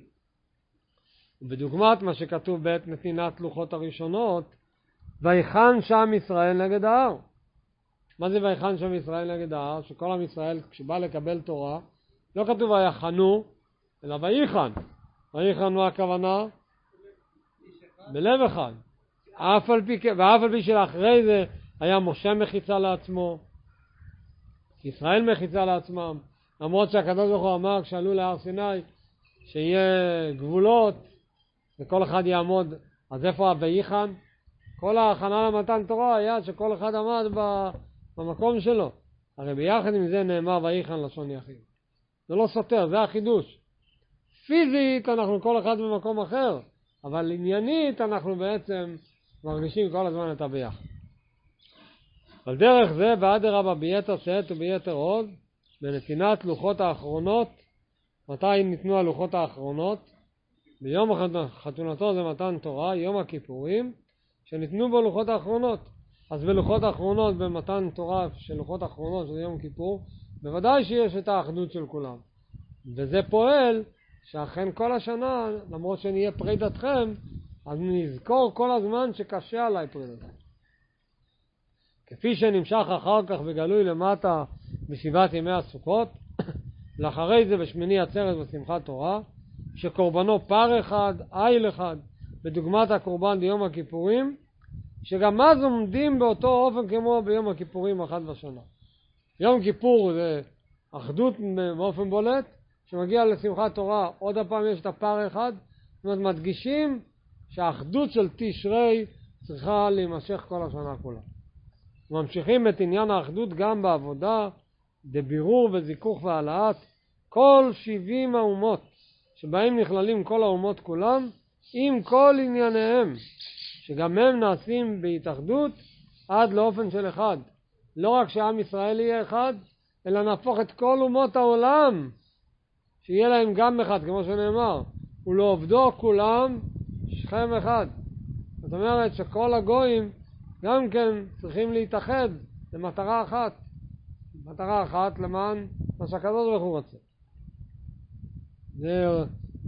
ובדוגמת מה שכתוב בעת נתינת לוחות הראשונות, ויחן שם ישראל נגד ההר. מה זה ויחן שם ישראל נגד ההר? שכל עם ישראל כשבא לקבל תורה, לא כתוב ויחנו, אלא ויחן. ויחן מה הכוונה? בלב אחד. ואף על פי שלאחרי זה היה משה מחיצה לעצמו, ישראל מחיצה לעצמם, למרות שהקדוש ברוך הוא אמר כשעלו להר סיני שיהיה גבולות וכל אחד יעמוד. אז איפה הויחן? כל ההכנה למתן תורה היה שכל אחד עמד במקום שלו. הרי ביחד עם זה נאמר ויחן לשון יחיד. זה לא סותר, זה החידוש. פיזית אנחנו כל אחד במקום אחר, אבל עניינית אנחנו בעצם מרגישים כל הזמן את הביחד. על דרך זה ואדרבה ביתר שאת וביתר עוד, בנתינת לוחות האחרונות. מתי ניתנו הלוחות האחרונות? ביום חתונתו זה מתן תורה, יום הכיפורים, שניתנו בו לוחות האחרונות. אז בלוחות האחרונות, במתן תורה של לוחות האחרונות של יום כיפור, בוודאי שיש את האחדות של כולם. וזה פועל שאכן כל השנה, למרות שנהיה פרידתכם, אז נזכור כל הזמן שקשה עליי פרידתכם. כפי שנמשך אחר כך וגלוי למטה בשבעת ימי הסוכות, לאחרי זה בשמיני עצרת ושמחת תורה, שקורבנו פר אחד, איל אחד, בדוגמת הקורבן ביום הכיפורים, שגם אז עומדים באותו אופן כמו ביום הכיפורים אחד בשנה. יום כיפור זה אחדות באופן בולט, שמגיע לשמחת תורה עוד הפעם יש את הפר אחד, זאת אומרת מדגישים שהאחדות של תשרי צריכה להימשך כל השנה כולה. ממשיכים את עניין האחדות גם בעבודה, בבירור וזיכוך והעלאת כל 70 האומות, שבהם נכללים כל האומות כולם, עם כל ענייניהם, שגם הם נעשים בהתאחדות עד לאופן של אחד. לא רק שעם ישראל יהיה אחד, אלא נהפוך את כל אומות העולם, שיהיה להם גם אחד, כמו שנאמר, ולעובדו כולם שכם אחד. זאת אומרת שכל הגויים גם כן צריכים להתאחד למטרה אחת. מטרה אחת למען מה שהקדוש ברוך הוא רוצה. זה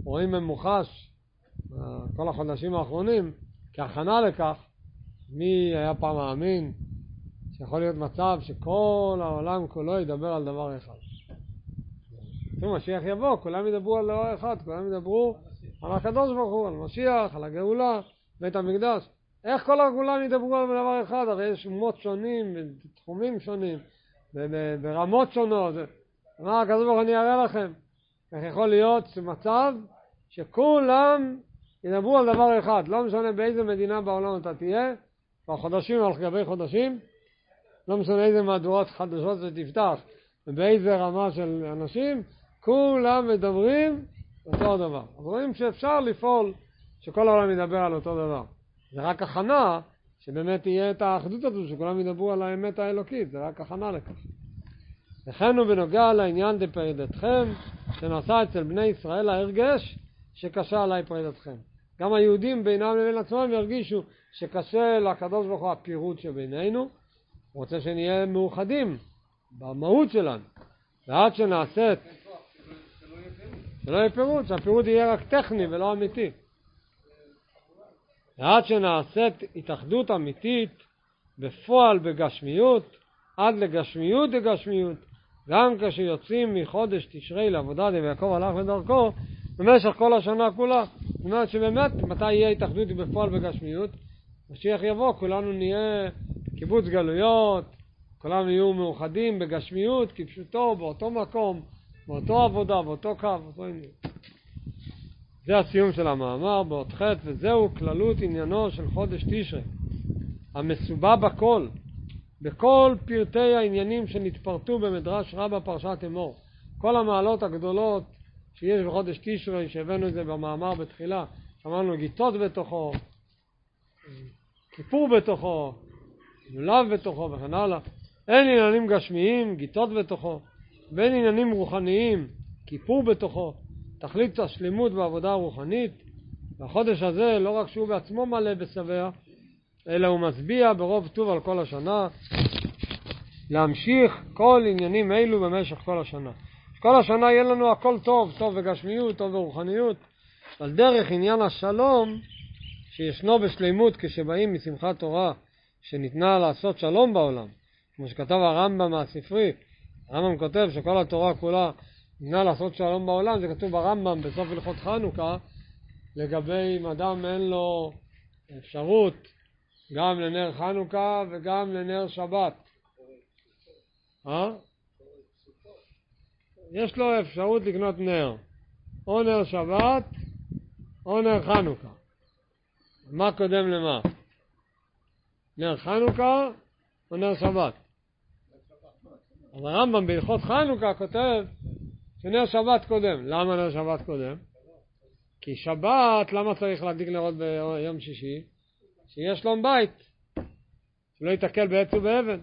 רואים ממוחש כל החודשים האחרונים כהכנה לכך. מי היה פעם מאמין שיכול להיות מצב שכל העולם כולו ידבר על דבר אחד? כשמשיח יבוא, כולם ידברו על דבר אחד, כולם ידברו על הקדוש ברוך הוא, על משיח, על הגאולה, בית המקדש. איך כל כולם ידברו על דבר אחד? הרי יש אומות שונים, בתחומים שונים, ברמות שונות. מה הקדוש ברוך הוא, אני אראה לכם. איך יכול להיות מצב שכולם ידברו על דבר אחד? לא משנה באיזה מדינה בעולם אתה תהיה, בחודשים על גבי חודשים, לא משנה איזה מהדורות חדשות שתפתח, ובאיזה רמה של אנשים, כולם מדברים אותו דבר. אז רואים שאפשר לפעול שכל העולם ידבר על אותו דבר. זה רק הכנה שבאמת תהיה את האחדות הזו, שכולם ידברו על האמת האלוקית, זה רק הכנה לכך. לכן הוא בנוגע לעניין דפרידתכם, שנעשה אצל בני ישראל ההרגש שקשה עליי פרידתכם. גם היהודים בינם לבין עצמם ירגישו שקשה לקדוש ברוך הוא הפירוט שבינינו. הוא רוצה שנהיה מאוחדים במהות שלנו. ועד שנעשית, שלא יהיה פירוט, שהפירוט יהיה רק טכני ולא אמיתי. ועד שנעשית התאחדות אמיתית בפועל בגשמיות, עד לגשמיות דגשמיות, גם כשיוצאים מחודש תשרי לעבודה ויעקב הלך לדרכו, במשך כל השנה כולה. זאת אומרת שבאמת מתי יהיה התאחדות בפועל בגשמיות? משיח יבוא, כולנו נהיה קיבוץ גלויות, כולנו יהיו מאוחדים בגשמיות כפשוטו, באותו מקום, באותו עבודה, באותו קו, באותו עניין. זה הסיום של המאמר באות ח', וזהו כללות עניינו של חודש תשרי, המסובע בכל, בכל פרטי העניינים שנתפרטו במדרש רבה פרשת אמור. כל המעלות הגדולות שיש בחודש תשרי, שהבאנו את זה במאמר בתחילה, אמרנו גיטות בתוכו, כיפור בתוכו, לולב בתוכו וכן הלאה. אין עניינים גשמיים, גיטות בתוכו, בין עניינים רוחניים, כיפור בתוכו, תכלית השלימות בעבודה הרוחנית. והחודש הזה לא רק שהוא בעצמו מלא בשבע, אלא הוא מצביע ברוב טוב על כל השנה, להמשיך כל עניינים אלו במשך כל השנה. כל השנה יהיה לנו הכל טוב, טוב בגשמיות, טוב ברוחניות, על דרך עניין השלום שישנו בשלימות כשבאים משמחת תורה שניתנה לעשות שלום בעולם. כמו שכתב הרמב"ם מהספרי, הרמב"ם כותב שכל התורה כולה ניתנה לעשות שלום בעולם, זה כתוב ברמב"ם בסוף הלכות חנוכה, לגבי אם אדם אין לו אפשרות גם לנר חנוכה וגם לנר שבת. יש לו אפשרות לקנות נר, או נר שבת או נר חנוכה. מה קודם למה? נר חנוכה או נר שבת? אז הרמב"ם בהלכות חנוכה כותב שנר שבת קודם. למה נר שבת קודם? כי שבת, למה צריך להדליק נרות ביום שישי? שיהיה שלום בית, שלא יתקל בעץ ובאבן.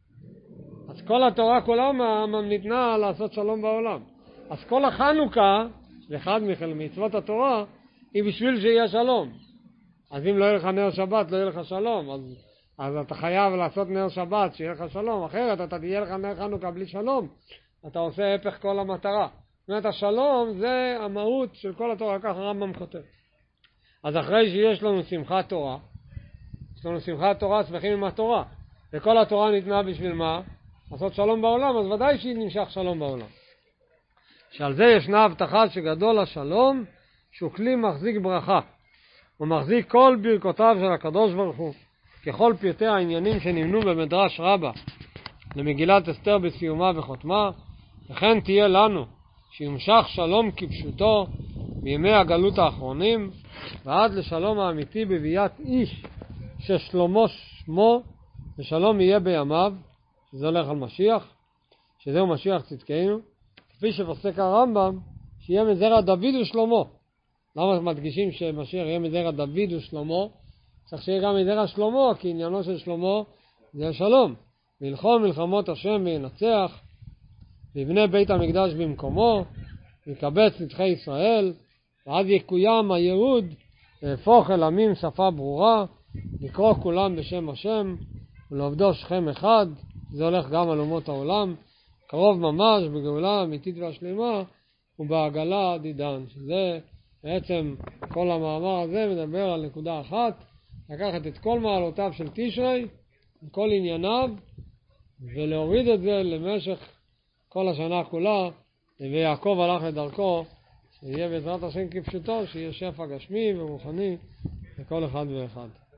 אז כל התורה כולה ניתנה לעשות שלום בעולם. אז כל החנוכה, אחד מצוות התורה, היא בשביל שיהיה שלום. אז אם לא יהיה לך נר שבת, לא יהיה לך שלום. אז אתה חייב לעשות נר שבת, שיהיה לך שלום. אחרת אתה תהיה לך נר חנוכה בלי שלום. אתה עושה הפך כל המטרה. זאת אומרת, השלום זה המהות של כל התורה, כך הרמב"ם כותב. אז אחרי שיש לנו שמחת תורה, יש לנו שמחת תורה, שמחים עם התורה. וכל התורה ניתנה בשביל מה? לעשות שלום בעולם, אז ודאי שהיא נמשך שלום בעולם. שעל זה ישנה הבטחה שגדול השלום, שהוא כלי מחזיק ברכה. הוא מחזיק כל ברכותיו של הקדוש ברוך הוא, ככל פרטי העניינים שנמנו במדרש רבה, למגילת אסתר בסיומה וחותמה, וכן תהיה לנו שימשך שלום כפשוטו בימי הגלות האחרונים, ועד לשלום האמיתי בביאת איש ששלומו שמו, ושלום יהיה בימיו, שזה הולך על משיח, שזהו משיח צדקנו, כפי שפוסק הרמב"ם, שיהיה מזרע דוד ושלמה. למה מדגישים שמשיח יהיה מזרע דוד ושלמה? צריך שיהיה גם מזרע שלמה, כי עניינו של שלמה זה השלום. מלחום מלחמות השם וינצח, ויבנה בית המקדש במקומו, ויקבץ נדחי ישראל, ועד יקוים הייעוד, והפוך אל עמים שפה ברורה, לקרוא כולם בשם השם, ולעובדו שכם אחד. זה הולך גם על אומות העולם, קרוב ממש בגאולה האמיתית והשלמה, ובעגלה עתידן, שזה בעצם כל המאמר הזה מדבר על נקודה אחת, לקחת את כל מעלותיו של תשרי, כל ענייניו, ולהוריד את זה למשך כל השנה כולה, ויעקב הלך לדרכו, שיהיה בעזרת השם כפשוטו, שיהיה שפע גשמי ורוחני לכל אחד ואחד.